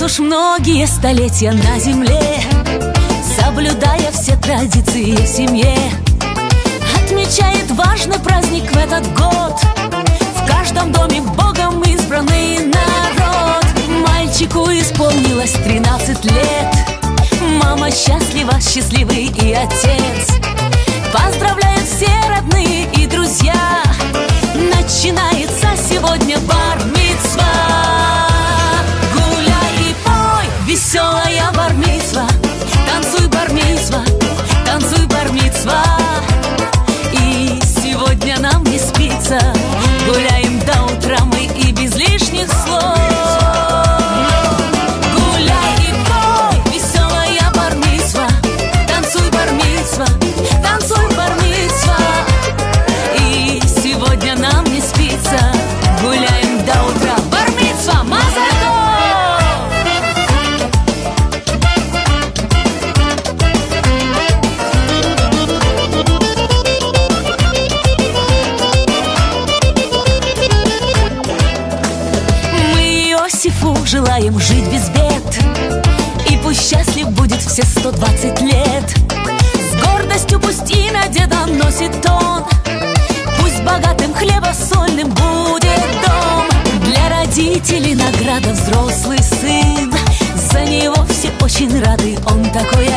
уж многие столетия на земле, соблюдая все традиции в семье, отмечает важный праздник в этот год. В каждом доме Богом избранный народ. Мальчику исполнилось 13 лет. Мама счастлива, счастливый и отец. Поздравляют все родные и друзья. Начинается сегодня бар-мицва. Гуляй и пой, веселая бар-мицва. Танцуй, бар-мицва, танцуй, бар-мицва. И сегодня нам не спится. Гуляем до утра мы и без лишних слов. Гуляй и пой, веселая бар-мицва. Танцуй, бар-мицва, танцуй, бар-мицва. И сегодня нам не спится. Гуляем до утра. Бар-мицва, мазал! Желаем жить без бед, и пусть счастлив будет все 120 лет. С гордостью пусть имя деда носит он. Пусть богатым хлебосольным будет дом. Для родителей награда взрослый сын. За него все очень рады, он такой